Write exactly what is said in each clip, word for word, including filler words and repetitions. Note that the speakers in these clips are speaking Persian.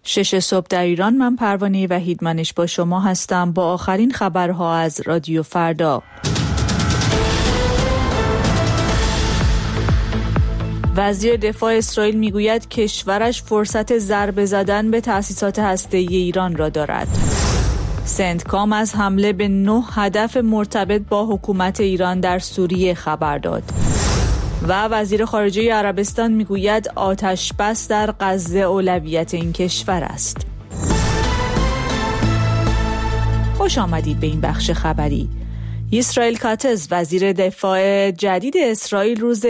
شش صبح در ایران. من پروانه وحیدمنش با شما هستم با آخرین خبرها از رادیو فردا. وزیر دفاع اسرائیل میگوید کشورش فرصت ضربه زدن به تأسیسات هسته‌ای ایران را دارد. سندکام از حمله به نه هدف مرتبط با حکومت ایران در سوریه خبر داد. و وزیر خارجه عربستان میگوید آتش بس در غزه اولویت این کشور است. خوش آمدید به این بخش خبری. اسرائیل کاتز وزیر دفاع جدید اسرائیل روز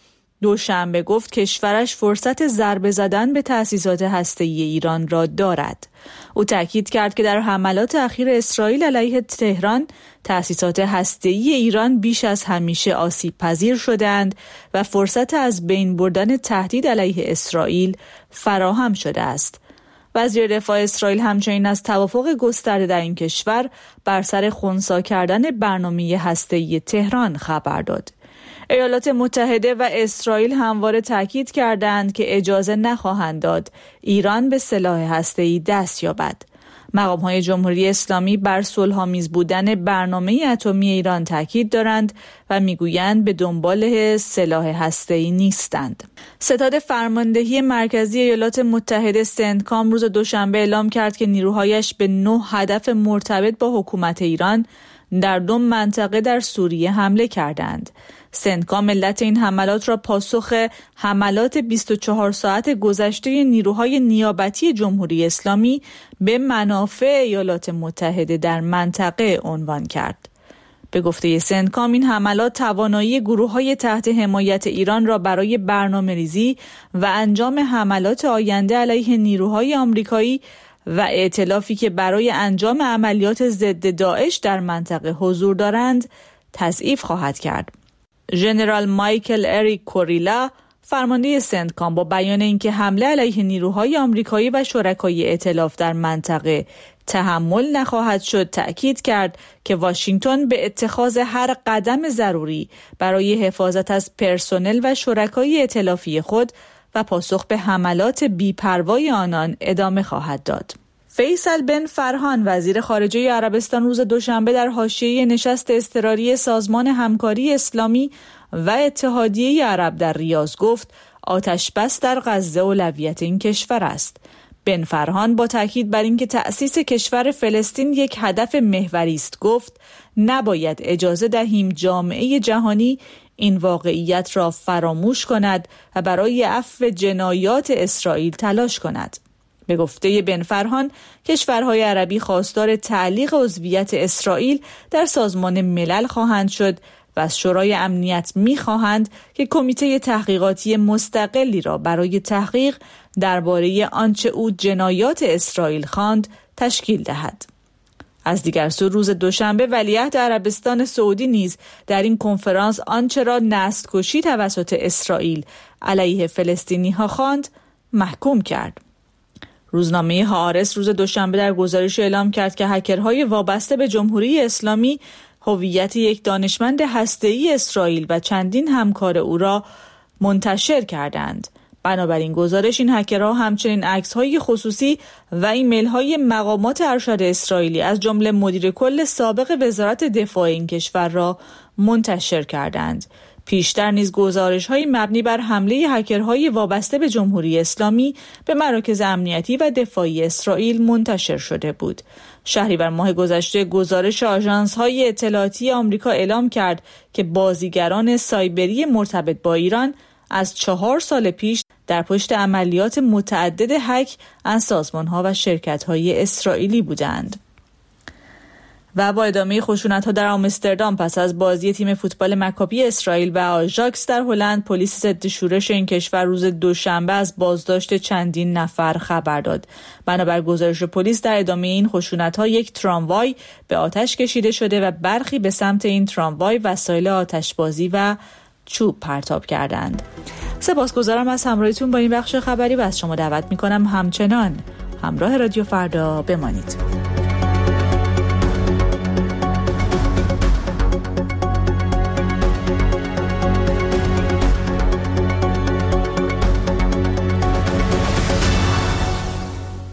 دوشنبه گفت کشورش فرصت ضربه زدن به تأسیسات هسته‌ای ایران را دارد. او تاکید کرد که در حملات اخیر اسرائیل علیه تهران تأسیسات هسته‌ای ایران بیش از همیشه آسیب پذیر شدند و فرصت از بین بردن تهدید علیه اسرائیل فراهم شده است. وزیر دفاع اسرائیل همچنین از توافق گسترده در این کشور بر سر خنثی کردن برنامه هسته‌ای تهران خبر داد. ایالات متحده و اسرائیل همواره تاکید کردند که اجازه نخواهند داد ایران به سلاح هسته‌ای دست یابد. مقام‌های جمهوری اسلامی بر صلح‌آمیز بودن برنامه اتمی ایران تاکید دارند و میگویند به دنبال سلاح هسته‌ای نیستند. ستاد فرماندهی مرکزی ایالات متحده سندکام روز دوشنبه اعلام کرد که نیروهایش به نه هدف مرتبط با حکومت ایران در دو منطقه در سوریه حمله کردند. سندکام علت این حملات را پاسخ حملات بیست و چهار ساعت گذشته نیروهای نیابتی جمهوری اسلامی به منافع ایالات متحده در منطقه عنوان کرد. به گفته سندکام این حملات توانایی گروه‌های تحت حمایت ایران را برای برنامه‌ریزی و انجام حملات آینده علیه نیروهای آمریکایی و ائتلافی که برای انجام عملیات ضد داعش در منطقه حضور دارند تضعیف خواهد کرد. ژنرال مایکل اریک کوریلا فرمانده سندکام با بیان اینکه حمله علیه نیروهای آمریکایی و شرکای ائتلاف در منطقه تحمل نخواهد شد تأکید کرد که واشنگتن به اتخاذ هر قدم ضروری برای حفاظت از پرسنل و شرکای ائتلافی خود و پاسخ به حملات بی‌پروای آنان ادامه خواهد داد. فیصل بن فرهان وزیر خارجه عربستان روز دوشنبه در حاشیه نشست اضطراری سازمان همکاری اسلامی و اتحادیه عرب در ریاض گفت آتش بس در غزه اولویت این کشور است. بن فرهان با تاکید بر اینکه تأسیس کشور فلسطین یک هدف محوری است گفت نباید اجازه دهیم جامعه جهانی این واقعیت را فراموش کند و برای عفو جنایات اسرائیل تلاش کند. به گفته بن فرهان کشورهای عربی خواستار تعلیق عضویت اسرائیل در سازمان ملل خواهند شد و از شورای امنیت می‌خواهند که کمیته تحقیقاتی مستقلی را برای تحقیق درباره آنچه او جنایات اسرائیل خواند تشکیل دهد. از دیگر سو روز دوشنبه ولیعهد عربستان سعودی نیز در این کنفرانس آنچه را نسل‌کشی توسط اسرائیل علیه فلسطینی‌ها خواند محکوم کرد. روزنامه هآرتس روز دوشنبه در گزارش اعلام کرد که هکرهای وابسته به جمهوری اسلامی هویت یک دانشمند هسته‌ای اسرائیل و چندین همکار او را منتشر کردند. بنابراین گزارش این هکرها همچنین عکس‌های خصوصی و ایمیل‌های مقامات ارشد اسرائیلی از جمله مدیر کل سابق وزارت دفاع این کشور را منتشر کردند. پیشتر نیز گزارش‌های مبنی بر حمله هکرهای وابسته به جمهوری اسلامی به مراکز امنیتی و دفاعی اسرائیل منتشر شده بود. شهریور ماه گذشته گزارش آژانس‌های اطلاعاتی آمریکا اعلام کرد که بازیگران سایبری مرتبط با ایران از چهار سال پیش در پشت عملیات متعدد هک از سازمان‌ها و شرکت‌های اسرائیلی بودند. و با ادامه خشونت‌ها در آمستردام پس از بازی تیم فوتبال مکابی اسرائیل و آژاکس در هلند، پلیس ضد شورش این کشور روز دوشنبه از بازداشت چندین نفر خبر داد. بنابر گزارش پلیس در ادامه این خشونت‌ها یک تراموای به آتش کشیده شده و برخی به سمت این تراموای وسایل آتشبازی و چوب پرتاب کردند. سپاسگزارم از همراهیتون با این بخش خبری و از شما دعوت می‌کنم همچنان همراه رادیو فردا بمانید.